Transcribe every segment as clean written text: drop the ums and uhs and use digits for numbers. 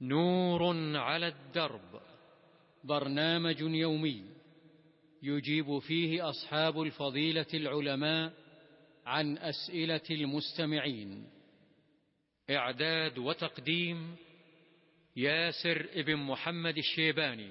نور على الدرب، برنامج يومي يجيب فيه أصحاب الفضيلة العلماء عن أسئلة المستمعين. إعداد وتقديم ياسر ابن محمد الشيباني.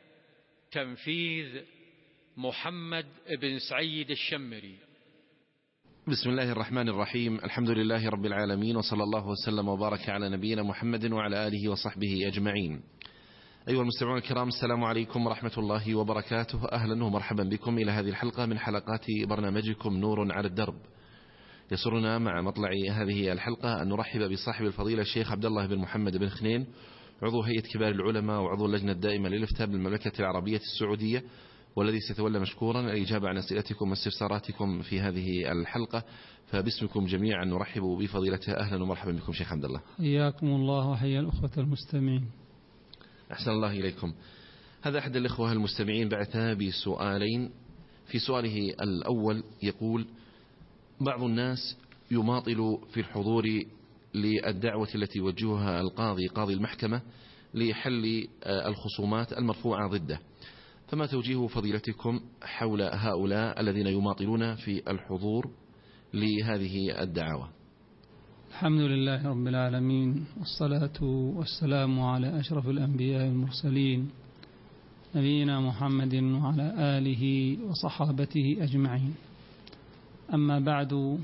تنفيذ محمد بن سعيد الشمري. بسم الله الرحمن الرحيم. الحمد لله رب العالمين، وصلى الله وسلم وبارك على نبينا محمد وعلى آله وصحبه أجمعين. أيها المستمعون الكرام، السلام عليكم ورحمة الله وبركاته. أهلا ومرحبا بكم إلى هذه الحلقة من حلقات برنامجكم نور على الدرب. يسرنا مع مطلع هذه الحلقة أن نرحب بصاحب الفضيلة الشيخ عبد الله بن محمد بن خنين، عضو هيئة كبار العلماء وعضو اللجنة الدائمة للإفتاء بالمملكة العربية السعودية، والذي سيتولى مشكورا الإجابة عن أسئلتكم واستفساراتكم في هذه الحلقة. فباسمكم جميعا نرحب بفضيلته. أهلا ومرحبا بكم شيخ عبد الله. حياكم الله وحيا الأخوة المستمعين. أحسن الله إليكم. هذا أحد الإخوة المستمعين بعث بسؤالين. في سؤاله الأول يقول: بعض الناس يماطل في الحضور للدعوة التي يوجهها القاضي قاضي المحكمة لحل الخصومات المرفوعة ضده، فما توجيه فضيلتكم حول هؤلاء الذين يماطلون في الحضور لهذه الدعوة؟ الحمد لله رب العالمين، والصلاة والسلام على أشرف الأنبياء والمرسلين نبينا محمد وعلى آله وصحابته أجمعين. أما بعد،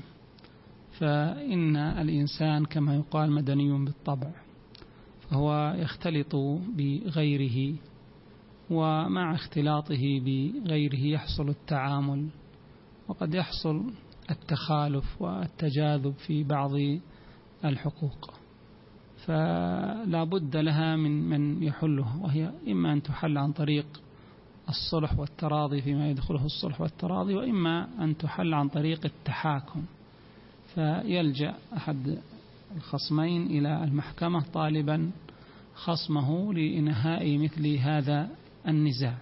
فإن الإنسان كما يقال مدني بالطبع، فهو يختلط بغيره، ومع اختلاطه بغيره يحصل التعامل، وقد يحصل التخالف والتجاذب في بعض الحقوق، فلا بد لها من يحلها، وهي إما أن تحل عن طريق الصلح والتراضي فيما يدخله الصلح والتراضي، وإما أن تحل عن طريق التحاكم، فيلجأ أحد الخصمين إلى المحكمة طالبا خصمه لإنهاء مثل هذا النزاع.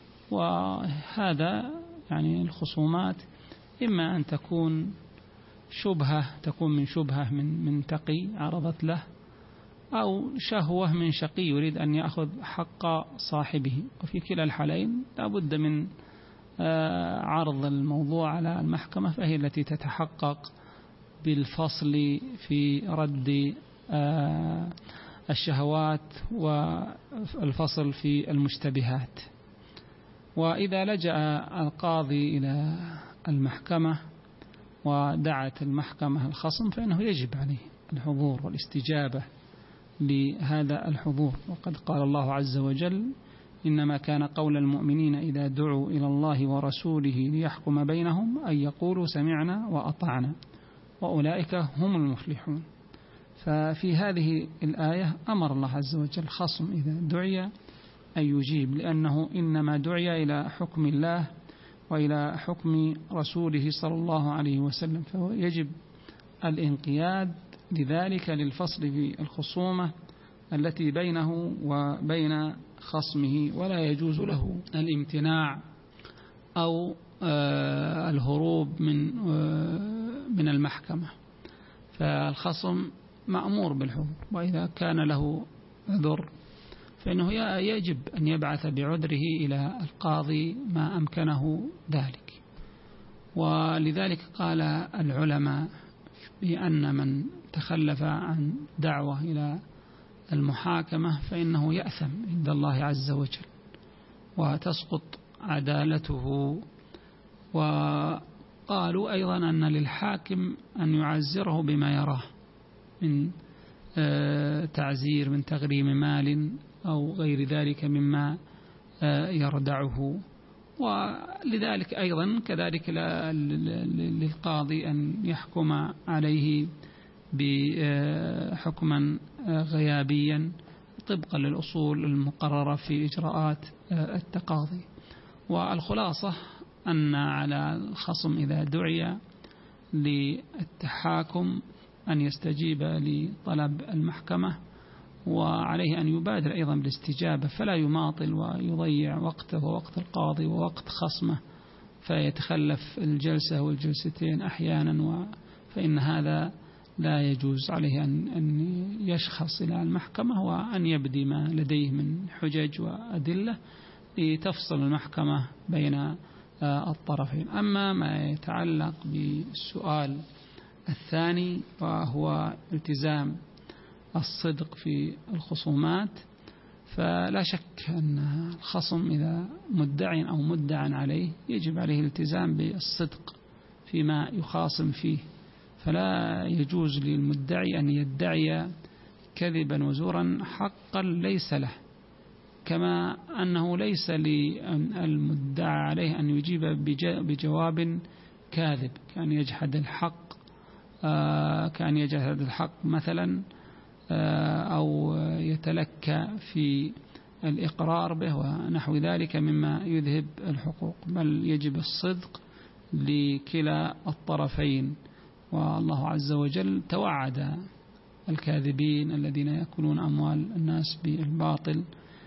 وهذا يعني الخصومات إما أن تكون من شبهة من تقي عرضت له، أو شهوة من شقي يريد أن يأخذ حق صاحبه، وفي كلا الحالين لا بد من عرض الموضوع على المحكمة، فهي التي تتحقق بالفصل في رد الشهوات والفصل في المشتبهات. وإذا لجأ القاضي إلى المحكمة ودعت المحكمة الخصم، فإنه يجب عليه الحضور والاستجابة لهذا الحضور. وقد قال الله عز وجل: إنما كان قول المؤمنين إذا دعوا إلى الله ورسوله ليحكم بينهم أن يقولوا سمعنا وأطعنا وأولئك هم المفلحون. ففي هذه الآية أمر الله عز وجل الخصم إذا دعي أن يجيب، لأنه إنما دعي إلى حكم الله وإلى حكم رسوله صلى الله عليه وسلم، فيجب الانقياد لذلك للفصل في الخصومة التي بينه وبين خصمه، ولا يجوز له الامتناع أو الهروب من المحكمة. فالخصم مأمور بالحضور، وإذا كان له عذر فإنه يجب أن يبعث بعذره إلى القاضي ما أمكنه ذلك. ولذلك قال العلماء بأن من تخلف عن دعوة إلى المحاكمة فإنه يأثم عند الله عز وجل وتسقط عدالته. وقالوا أيضا أن للحاكم أن يعزره بما يراه من تعزير، من تغريم مال أو غير ذلك مما يردعه. ولذلك أيضا كذلك للقاضي أن يحكم عليه بحكما غيابيا طبقا للأصول المقررة في إجراءات التقاضي. والخلاصة أن على الخصم إذا دعي للتحاكم أن يستجيب لطلب المحكمة، وعليه أن يبادر أيضا بالاستجابة، فلا يماطل ويضيع وقته ووقت القاضي ووقت خصمه فيتخلف الجلسة والجلستين أحيانا، فإن هذا لا يجوز عليه أن يشخص إلى المحكمة وأن يبدي ما لديه من حجج وأدلة لتفصل المحكمة بين الطرفين. أما ما يتعلق بالسؤال الثاني وهو التزام الصدق في الخصومات، فلا شك أن الخصم إذا مدعي أو مدعى عليه يجب عليه الالتزام بالصدق فيما يخاصم فيه، فلا يجوز للمدعي أن يدعي كذبا وزورا حقا ليس له، كما أنه ليس للمدعى عليه أن يجيب بجواب كاذب كان يجحد الحق مثلا، أو يتلكى في الإقرار به ونحو ذلك مما يذهب الحقوق، بل يجب الصدق لكلا الطرفين. والله عز وجل توعد الكاذبين الذين يأكلون أموال الناس بالباطل،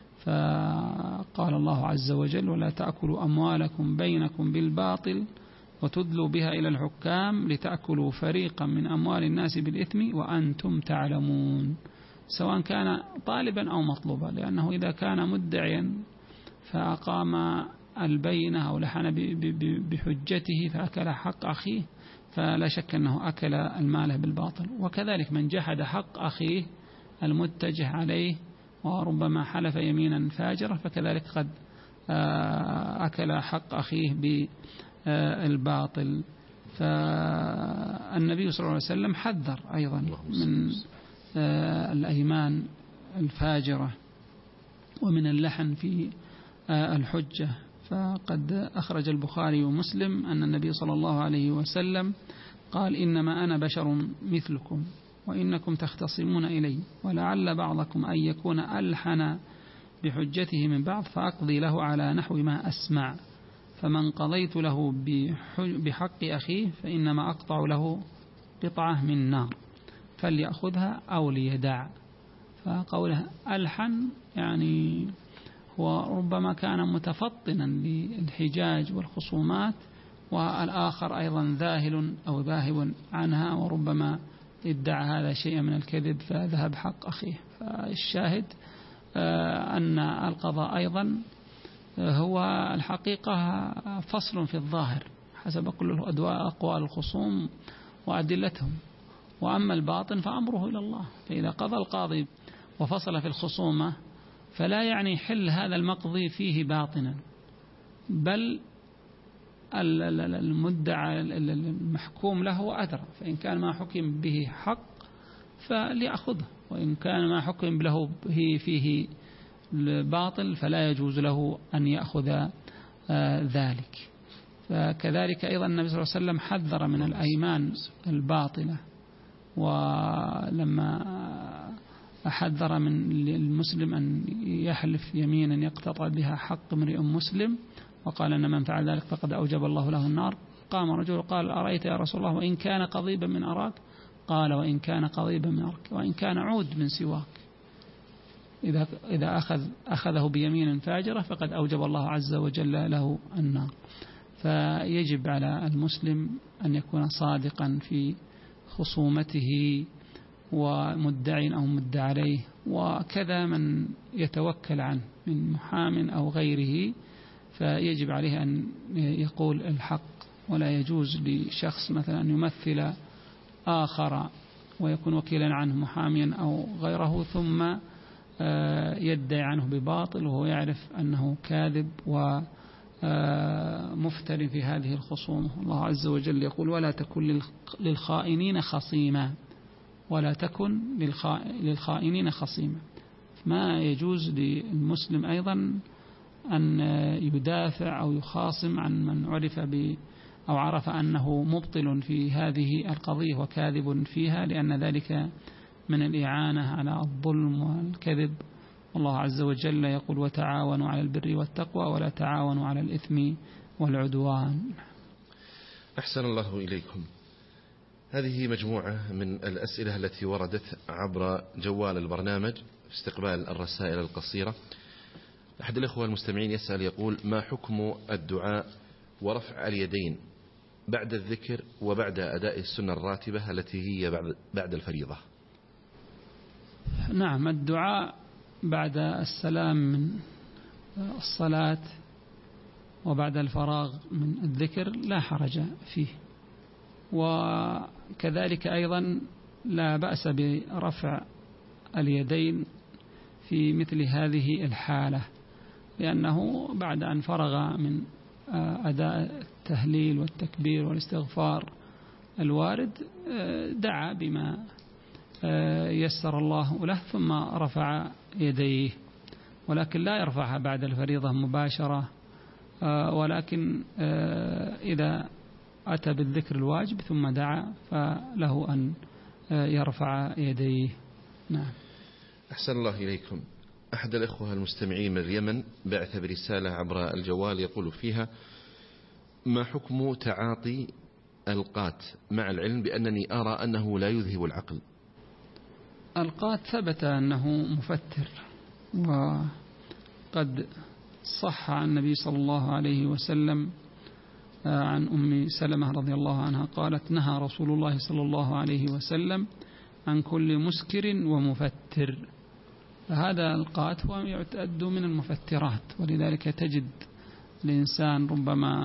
فقال الله عز وجل: ولا تأكلوا أموالكم بينكم بالباطل وتدلوا بها إلى الحكام لتأكلوا فريقا من أموال الناس بالإثم وأنتم تعلمون، سواء كان طالبا أو مطلوبا، لأنه إذا كان مدعيا فأقام البينة أو لحن بحجته فأكل حق أخيه، فلا شك أنه أكل المال بالباطل. وكذلك من جحد حق أخيه المتجه عليه وربما حلف يمينا فاجرة فكذلك قد أكل حق أخيه بالباطل. فالنبي صلى الله عليه وسلم حذر أيضا من الأيمان الفاجرة ومن اللحن في الحجة، فقد أخرج البخاري ومسلم أن النبي صلى الله عليه وسلم قال: إنما أنا بشر مثلكم وإنكم تختصمون إلي ولعل بعضكم أن يكون ألحن بحجته من بعض فأقضي له على نحو ما أسمع، فمن قضيت له بحق أخيه فإنما أقطع له قطعة من نار فليأخذها أو ليدع. فقوله ألحن يعني هو ربما كان متفطنا للحجاج والخصومات، والآخر أيضا ذاهل أو ذاهب عنها وربما ادعى هذا شيء من الكذب فذهب حق أخيه. فالشاهد أن القضاء أيضا هو الحقيقة فصل في الظاهر حسب كل أقوال الخصوم وأدلتهم، وأما الباطن فأمره إلى الله. فإذا قضى القاضي وفصل في الخصومة فلا يعني حل هذا المقضي فيه باطنا، بل المدعى المحكوم له أدرى، فإن كان ما حكم به حق فليأخذه، وإن كان ما حكم له فيه الباطل فلا يجوز له أن يأخذ ذلك. فكذلك أيضا النبي صلى الله عليه وسلم حذر من الأيمان الباطلة، ولما حذر من المسلم أن يحلف يمينا يقتطع بها حق امرئ مسلم وقال أن من فعل ذلك فقد أوجب الله له النار، قام رجل قال: أرأيت يا رسول الله وإن كان قضيبا من أراك؟ قال: وإن كان قضيبا من أراك وإن كان عود من سواك، إذا أخذه بيمين فاجرة فقد أوجب الله عز وجل له النار. فيجب على المسلم أن يكون صادقا في خصومته ومدعي أو مدعى عليه، وكذا من يتوكل عنه من محام أو غيره فيجب عليه أن يقول الحق، ولا يجوز لشخص مثلا أن يمثل آخر ويكون وكيلا عنه محاميا أو غيره ثم يدعي عنه بباطل وهو يعرف أنه كاذب ومفتر في هذه الخصومة. الله عز وجل يقول: ولا تكن للخائنين خصيما، ولا تكن للخائنين خصيما. ما يجوز للمسلم أيضا أن يدافع أو يخاصم عن من عرف أو عرف أنه مبطل في هذه القضية وكاذب فيها، لأن ذلك من الإعانة على الظلم والكذب. الله عز وجل يقول: وتعاونوا على البر والتقوى ولا تعاونوا على الإثم والعدوان. أحسن الله إليكم. هذه مجموعة من الأسئلة التي وردت عبر جوال البرنامج في استقبال الرسائل القصيرة. أحد الإخوة المستمعين يسأل يقول: ما حكم الدعاء ورفع اليدين بعد الذكر وبعد أداء السنة الراتبة التي هي بعد الفريضة؟ نعم، الدعاء بعد السلام من الصلاة وبعد الفراغ من الذكر لا حرج فيه، وكذلك أيضا لا بأس برفع اليدين في مثل هذه الحالة، لأنه بعد أن فرغ من أداء التهليل والتكبير والاستغفار الوارد دعا بما يسر الله له ثم رفع يديه، ولكن لا يرفعها بعد الفريضة مباشرة، ولكن إذا أتى بالذكر الواجب ثم دعا فله أن يرفع يديه. نعم. أحسن الله إليكم. أحد الإخوة المستمعين من اليمن بعث برسالة عبر الجوال يقول فيها: ما حكم تعاطي القات مع العلم بأنني أرى أنه لا يذهب العقل؟ القات ثبت أنه مفتر، وقد صح عن النبي صلى الله عليه وسلم عن أم سلمة رضي الله عنها قالت: نهى رسول الله صلى الله عليه وسلم عن كل مسكر ومفتر. فهذا القات هو يعتد من المفترات، ولذلك تجد الإنسان ربما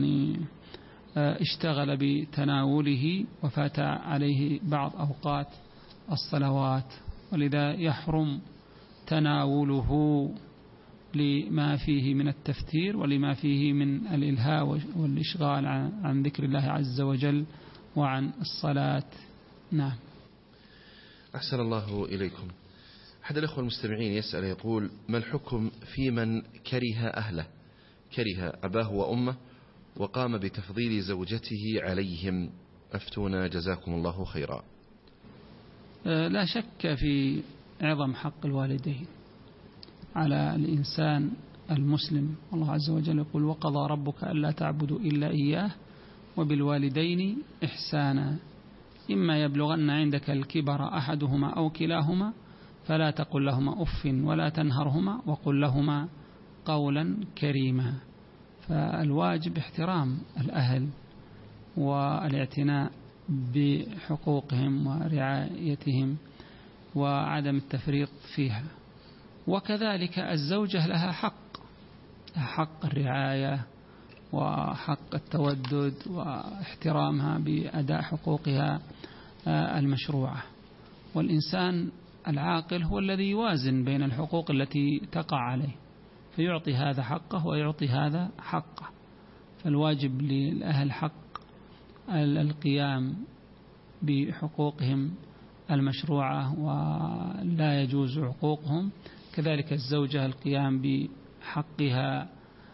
اشتغل بتناوله وفات عليه بعض أوقات الصلوات، ولذا يحرم تناوله لما فيه من التفتير ولما فيه من الإلهاء والإشغال عن ذكر الله عز وجل وعن الصلاة. نعم. أحسن الله إليكم. أحد الأخوة المستمعين يسأل يقول: ما الحكم في من كره أهله، كره أباه وأمه وقام بتفضيل زوجته عليهم؟ أفتونا جزاكم الله خيرا. لا شك في عظم حق الوالدين على الإنسان المسلم. الله عز وجل يقول: وقضى ربك ألا تعبدوا إلا إياه وبالوالدين إحسانا إما يبلغن عندك الكبر أحدهما أو كلاهما فلا تقل لهما أف ولا تنهرهما وقل لهما قولا كريما. فالواجب احترام الأهل والاعتناء بحقوقهم ورعايتهم وعدم التفريط فيها، وكذلك الزوجة لها حق الرعاية وحق التودد واحترامها بأداء حقوقها المشروعة. والإنسان العاقل هو الذي يوازن بين الحقوق التي تقع عليه فيعطي هذا حقه ويعطي هذا حقه. فالواجب للأهل حق القيام بحقوقهم المشروعة ولا يجوز عقوقهم، كذلك الزوجة القيام بحقها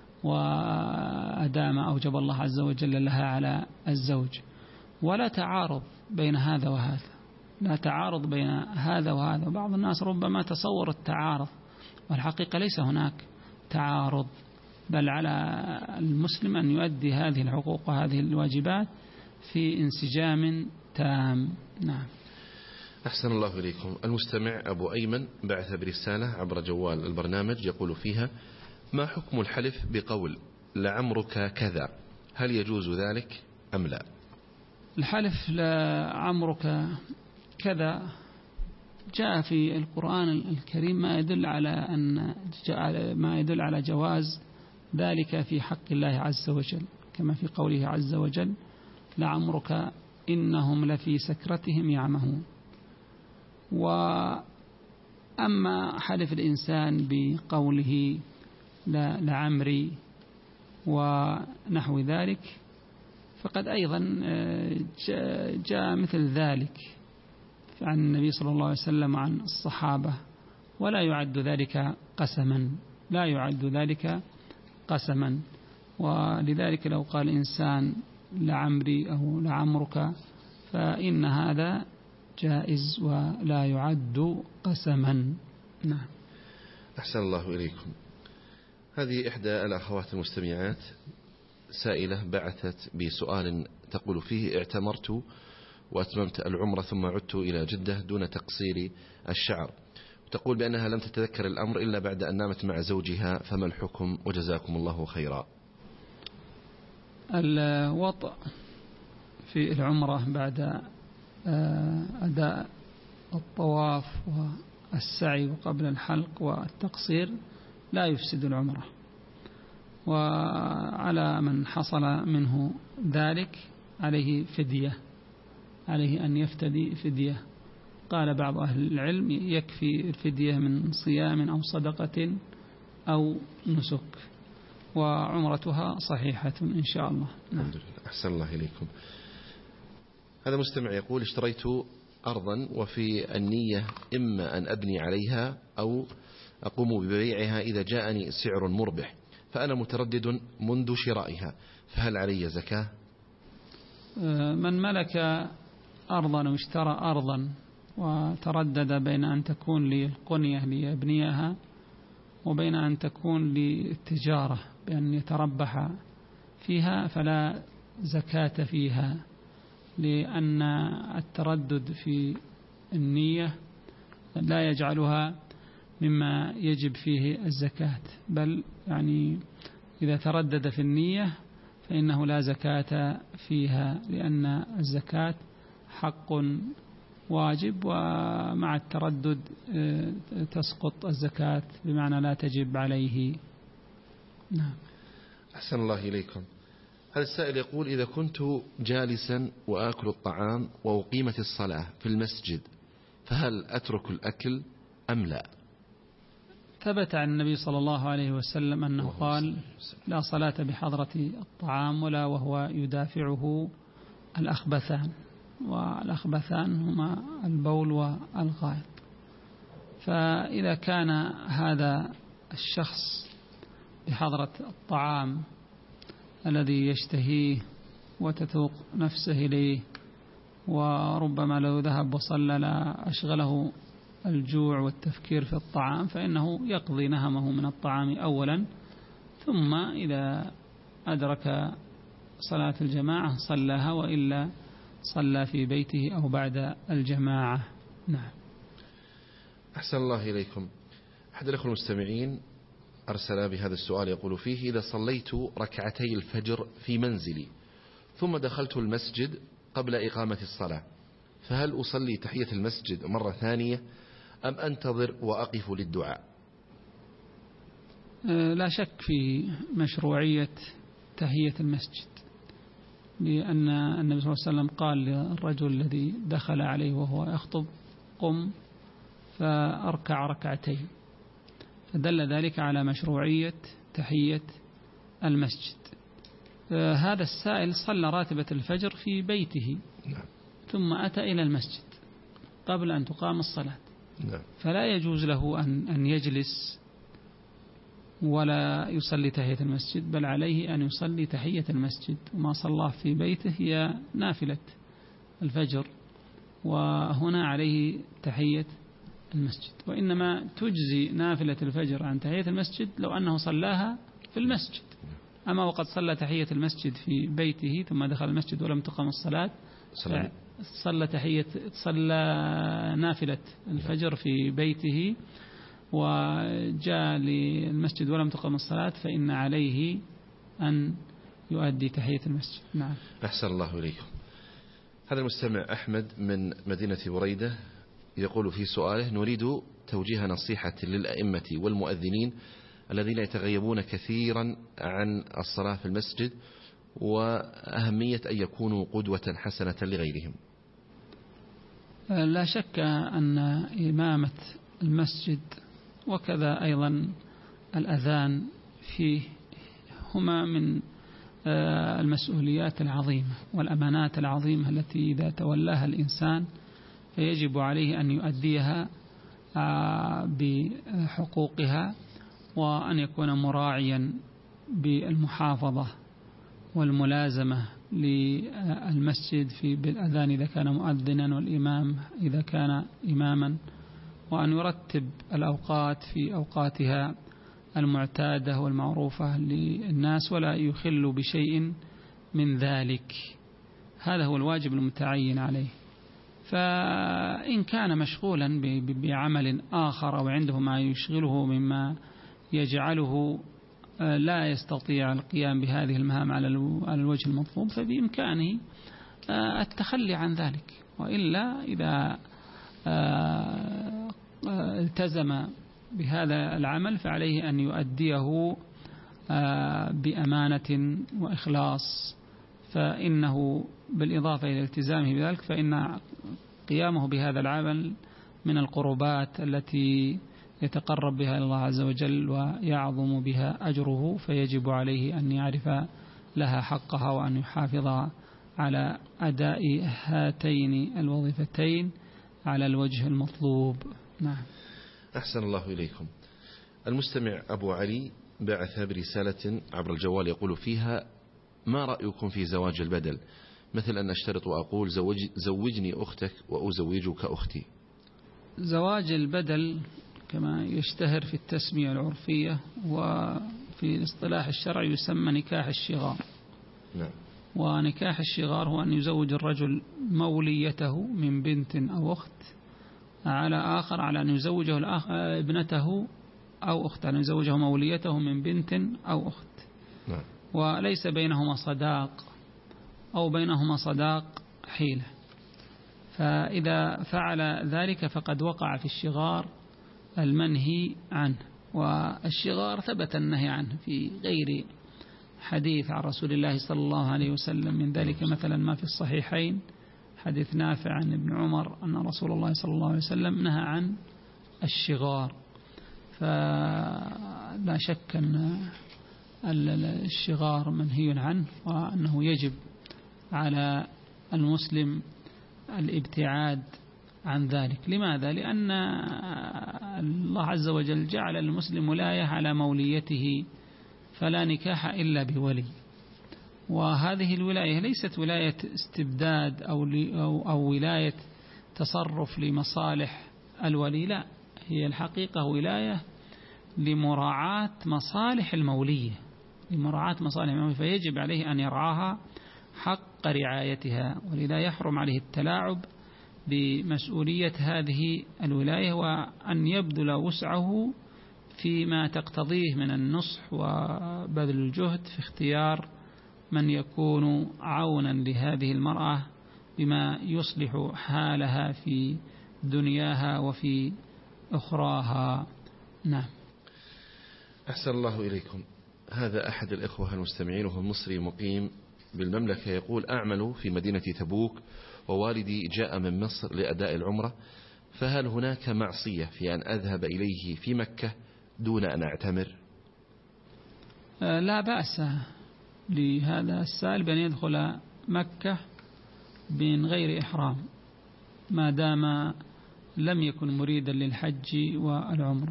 وأداء ما أوجب الله عز وجل لها على الزوج. ولا تعارض بين هذا وهذا، لا تعارض بين هذا وهذا. بعض الناس ربما تصور التعارض، والحقيقة ليس هناك تعارض، بل على المسلم أن يؤدي هذه الحقوق وهذه الواجبات في انسجام تام. نعم. أحسن الله إليكم. المستمع أبو أيمن بعث برسالة عبر جوال البرنامج يقول فيها: ما حكم الحلف بقول لعمرك كذا، هل يجوز ذلك أم لا؟ الحلف لعمرك كذا جاء في القرآن الكريم ما يدل على جواز ذلك في حق الله عز وجل، كما في قوله عز وجل: لعمرك إنهم لفي سكرتهم يعمهون. وأما حلف الإنسان بقوله لعمري ونحو ذلك فقد أيضا جاء مثل ذلك عن النبي صلى الله عليه وسلم عن الصحابة، ولا يعد ذلك قسما، لا يعد ذلك قسما. ولذلك لو قال إنسان لعمري أو لعمرك فإن هذا جائز ولا يعد قسما. نعم. أحسن الله إليكم. هذه إحدى الأخوات المستمعات سائلة بعثت بسؤال تقول فيه: اعتمرت وأتممت العمرة ثم عدت إلى جدة دون تقصير الشعر، تقول بأنها لم تتذكر الأمر إلا بعد أن نامت مع زوجها، فما الحكم وجزاكم الله خيرا؟ الوطء في العمرة بعد أداء الطواف والسعي وقبل الحلق والتقصير لا يفسد العمرة. وعلى من حصل منه ذلك عليه فدية، عليه أن يفتدي فدية. قال بعض أهل العلم يكفي الفدية من صيام أو صدقة أو نسك، وعمرتها صحيحة إن شاء الله. الحمد لله. أحسن الله إليكم. هذا مستمع يقول: اشتريت أرضا وفي النية إما أن أبني عليها أو أقوم ببيعها إذا جاءني سعر مربح، فأنا متردد منذ شرائها، فهل علي زكاة؟ من ملك أرضا واشترى أرضا وتردد بين أن تكون للقنية ليبنيها وبين أن تكون للتجارة بأن يتربح فيها فلا زكاة فيها، لأن التردد في النية لا يجعلها مما يجب فيه الزكاة، بل يعني إذا تردد في النية فإنه لا زكاة فيها، لأن الزكاة حق واجب، ومع التردد تسقط الزكاة بمعنى لا تجب عليه. نعم. أحسن الله إليكم. هذا السائل يقول: إذا كنت جالسا وآكل الطعام وأقيمت الصلاة في المسجد فهل أترك الأكل أم لا؟ ثبت عن النبي صلى الله عليه وسلم أنه قال: لا صلاة بحضرة الطعام ولا وهو يدافعه الأخبثان، والأخبثان هما البول والغائط. فإذا كان هذا الشخص بحضرة الطعام الذي يشتهيه وتتوق نفسه إليه، وربما لو ذهب وصلى لا أشغله الجوع والتفكير في الطعام، فإنه يقضي نهمه من الطعام أولا، ثم إذا أدرك صلاة الجماعة صلاها، وإلا صلى في بيته أو بعد الجماعة. نعم. أحسن الله إليكم. أحد الأخوة المستمعين أرسل بهذا السؤال يقول فيه: إذا صليت ركعتي الفجر في منزلي ثم دخلت المسجد قبل إقامة الصلاة، فهل أصلي تحية المسجد مرة ثانية أم أنتظر وأقف للدعاء؟ لا شك في مشروعية تحية المسجد، لأن النبي صلى الله عليه وسلم قال للرجل الذي دخل عليه وهو يخطب: قم فأركع ركعتين، فدل ذلك على مشروعية تحية المسجد. هذا السائل صلى راتبة الفجر في بيته ثم أتى إلى المسجد قبل أن تقام الصلاة، فلا يجوز له أن يجلس ولا يصلي تحية المسجد، بل عليه أن يصلي تحية المسجد، وما صلاه في بيته هي نافلة الفجر، وهنا عليه تحية المسجد. وإنما تجزي نافلة الفجر عن تحية المسجد لو أنه صلاها في المسجد. أما وقد صلى تحية المسجد في بيته ثم دخل المسجد ولم تقم الصلاة، صلى نافلة الفجر في بيته وجاء للمسجد ولم تقم الصلاة، فإن عليه أن يؤدي تحية المسجد. نعم. أحسن الله إليكم. هذا المستمع أحمد من مدينة بريدة يقول في سؤاله: نريد توجيه نصيحة للأئمة والمؤذنين الذين يتغيبون كثيرا عن الصلاة في المسجد، وأهمية أن يكونوا قدوة حسنة لغيرهم. لا شك أن إمامة المسجد وكذا أيضا الأذان فيه هما من المسؤوليات العظيمة والأمانات العظيمة التي إذا تولاها الإنسان فيجب عليه أن يؤديها بحقوقها، وأن يكون مراعيا بالمحافظة والملازمة للمسجد بالأذان إذا كان مؤذنا، والإمام إذا كان إماما، وأن يرتب الأوقات في أوقاتها المعتادة والمعروفة للناس ولا يخل بشيء من ذلك. هذا هو الواجب المتعين عليه. فإن كان مشغولا بعمل آخر أو عنده ما يشغله مما يجعله لا يستطيع القيام بهذه المهام على الوجه المطلوب، فبإمكانه التخلي عن ذلك. وإلا إذا التزم بهذا العمل فعليه أن يؤديه بأمانة وإخلاص، فإنه بالإضافة إلى التزامه بذلك فإن قيامه بهذا العمل من القربات التي يتقرب بها إلى الله عز وجل ويعظم بها أجره، فيجب عليه أن يعرف لها حقها وأن يحافظ على أداء هاتين الوظيفتين على الوجه المطلوب. نعم. أحسن الله إليكم. المستمع أبو علي بعث برسالة عبر الجوال يقول فيها: ما رأيكم في زواج البدل؟ مثل أن أشترط وأقول زوجني أختك وأزوجك أختي. زواج البدل كما يشتهر في التسمية العرفية وفي الاصطلاح الشرعي يسمى نكاح الشغار. نعم. ونكاح الشغار هو أن يزوج الرجل موليته من بنت أو أخت على آخر على أن يزوجه ابنته أو أخت، أن يزوجه موليته من بنت أو أخت. نعم. وليس بينهما صداق أو بينهما صداق حيلة، فإذا فعل ذلك فقد وقع في الشغار المنهي عنه. والشغار ثبت النهي عنه في غير حديث عن رسول الله صلى الله عليه وسلم، من ذلك مثلا ما في الصحيحين حديث نافع عن ابن عمر أن رسول الله صلى الله عليه وسلم نهى عن الشغار. فلا شك أن الشغار منهي عنه، وأنه يجب على المسلم الابتعاد عن ذلك. لماذا؟ لأن الله عز وجل جعل المسلم ولاية على موليته، فلا نكاح إلا بولي. وهذه الولاية ليست ولاية استبداد أو ولاية تصرف لمصالح الولي، لا، هي الحقيقة ولاية لمراعاة مصالح المولية، فيجب عليه أن يرعاها حق رعايتها، ولذا يحرم عليه التلاعب بمسؤولية هذه الولاية، وأن يبذل وسعه فيما تقتضيه من النصح وبذل الجهد في اختيار من يكون عونا لهذه المرأة بما يصلح حالها في دنياها وفي أخراها. نعم. أحسن الله إليكم. هذا أحد الإخوة المستمعين وهو مصري مقيم بالمملكة، يقول: أعمل في مدينة تبوك ووالدي جاء من مصر لأداء العمرة، فهل هناك معصية في أن أذهب إليه في مكة دون أن أعتمر؟ لا بأس لهذا السائل بأن يدخل مكة من غير إحرام ما دام لم يكن مريدا للحج والعمرة،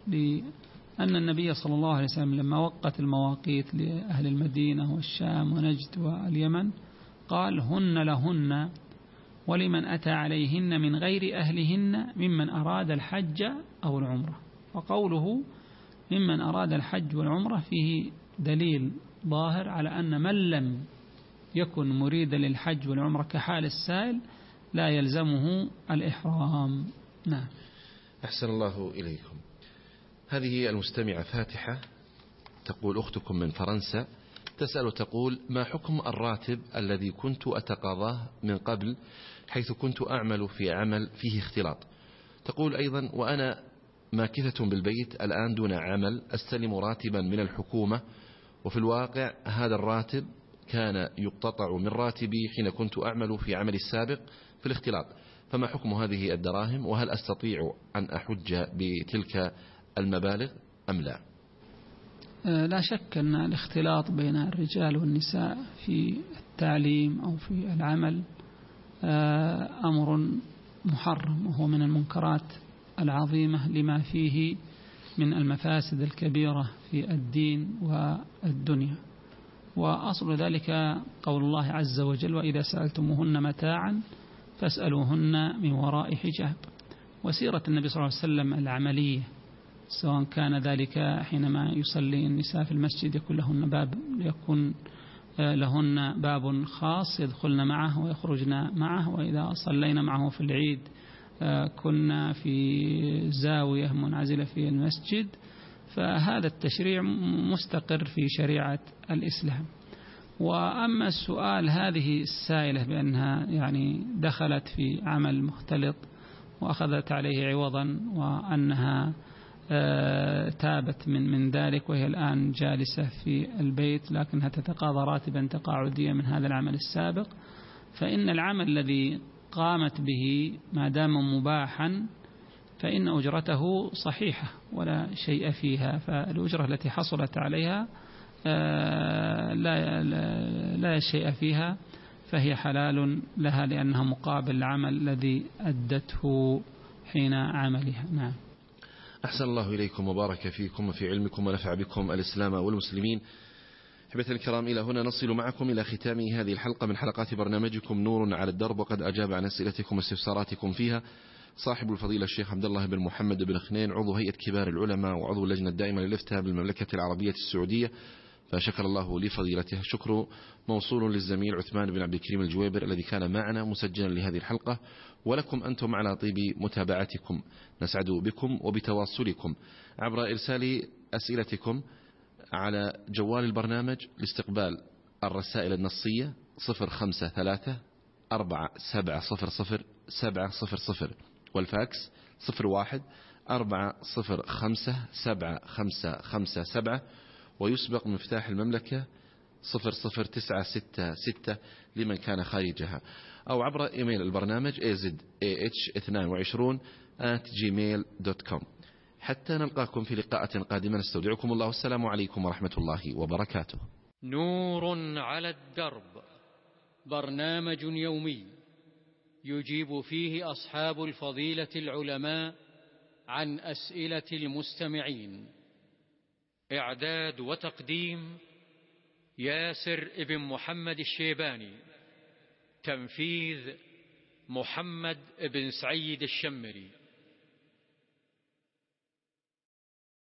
لأن النبي صلى الله عليه وسلم لما وقت المواقيت لأهل المدينة والشام ونجد واليمن قال: هن لهن ولمن أتى عليهن من غير أهلهن ممن أراد الحج أو العمرة. وقوله ممن أراد الحج والعمرة فيه دليل ظاهر على أن من لم يكن مريدا للحج والعمرة كحال السائل لا يلزمه الإحرام. نعم. أحسن الله إليكم. هذه المستمعة فاتحة تقول: أختكم من فرنسا تسأل تقول: ما حكم الراتب الذي كنت أتقاضاه من قبل، حيث كنت أعمل في عمل فيه اختلاط؟ تقول أيضا: وأنا ماكثة بالبيت الآن دون عمل، أستلم راتبا من الحكومة، وفي الواقع هذا الراتب كان يقتطع من راتبي حين كنت أعمل في عملي السابق في الاختلاط، فما حكم هذه الدراهم؟ وهل أستطيع أن أحج بتلك المبالغ أم لا؟ لا شك أن الاختلاط بين الرجال والنساء في التعليم أو في العمل أمر محرم، وهو من المنكرات العظيمة لما فيه من المفاسد الكبيرة في الدين والدنيا. وأصل ذلك قول الله عز وجل: وإذا سألتموهن متاعا فاسألوهن من وراء حجاب. وسيرة النبي صلى الله عليه وسلم العملية، سواء كان ذلك حينما يصلي النساء في المسجد يكون لهن باب خاص يدخلن معه ويخرجن معه، وإذا صلينا معه في العيد كنا في زاوية منعزلة في المسجد. فهذا التشريع مستقر في شريعة الإسلام. وأما السؤال هذه السائلة بأنها يعني دخلت في عمل مختلط وأخذت عليه عوضا وأنها تابت من ذلك وهي الآن جالسة في البيت لكنها تتقاضى راتبا تقاعديا من هذا العمل السابق، فإن العمل الذي قامت به ما دام مباحا فإن أجرته صحيحة ولا شيء فيها، فالأجرة التي حصلت عليها لا شيء فيها، فهي حلال لها لأنها مقابل العمل الذي أدته حين عملها. نعم. أحسن الله إليكم وبارك فيكم وفي علمكم ونفع بكم الإسلام والمسلمين. أحبتي الكرام، إلى هنا نصل معكم إلى ختام هذه الحلقة من حلقات برنامجكم نور على الدرب، وقد أجاب عن أسئلتكم واستفساراتكم فيها صاحب الفضيلة الشيخ عبد الله بن محمد بن خنين، عضو هيئة كبار العلماء وعضو اللجنة الدائمة للإفتاء بالمملكة العربية السعودية، فشكر الله لفضيلته. شكر موصول للزميل عثمان بن عبد الكريم الجويبر الذي كان معنا مسجلا لهذه الحلقة، ولكم أنتم على طيب متابعتكم. نسعد بكم وبتواصلكم عبر إرسال أسئلتكم على جوال البرنامج لاستقبال الرسائل النصية 054700700 والفاكس 01-405-7557 ويسبق مفتاح المملكة 00966 لمن كان خارجها، أو عبر إيميل البرنامج azh22@gmail.com. حتى نلقاكم في لقاءات قادمة نستودعكم الله، والسلام عليكم ورحمة الله وبركاته. نور على الدرب، برنامج يومي يجيب فيه أصحاب الفضيلة العلماء عن أسئلة المستمعين. إعداد وتقديم ياسر ابن محمد الشيباني. تنفيذ محمد بن سعيد الشمري.